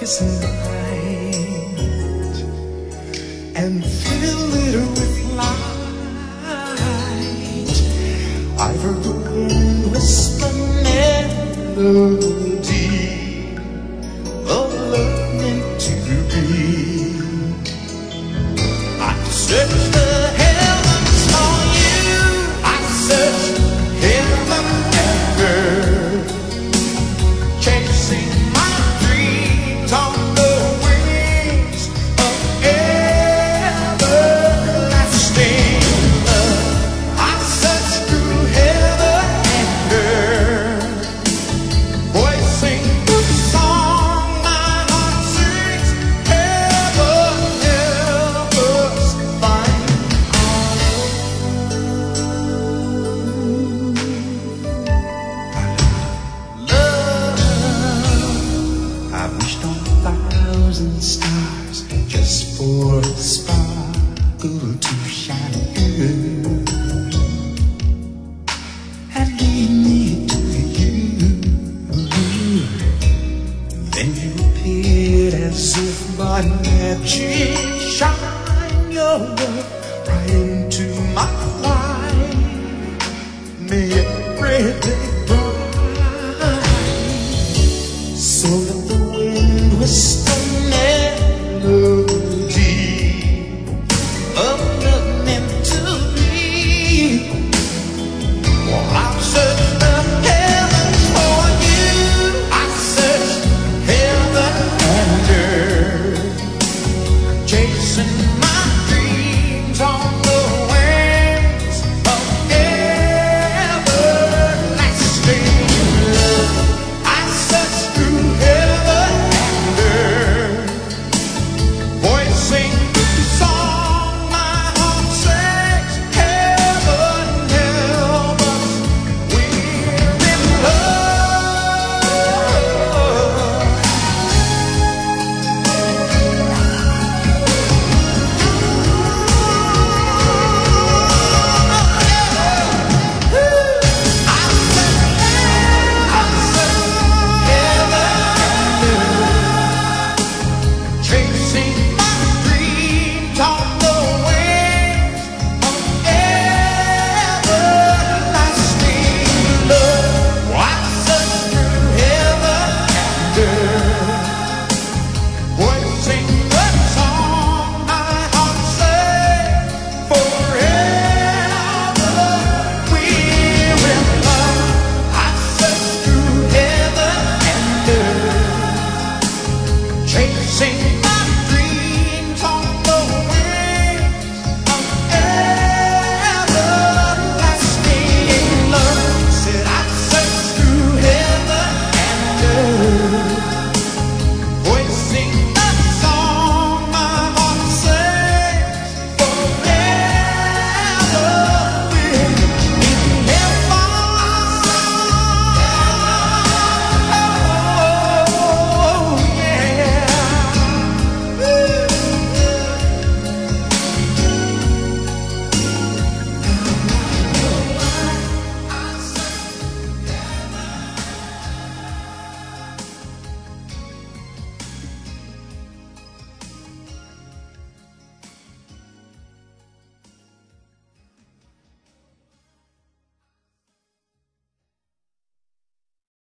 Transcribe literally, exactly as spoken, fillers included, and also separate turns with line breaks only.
darkest night and fill it with light. I've heard the wind whisper melody of love meant to be. I search the heavens for you. I search heaven and earth, chasing my dreams on the wings of everlasting love. I search through heaven and earth, voicing the song my heart sings. Heaven help us find love. I've wished on a thousand stars just for a sparkle to shine through and lead me to you. Then you appeared as if by magic, shine your love right into my life. May every day bright, so that the wind whisper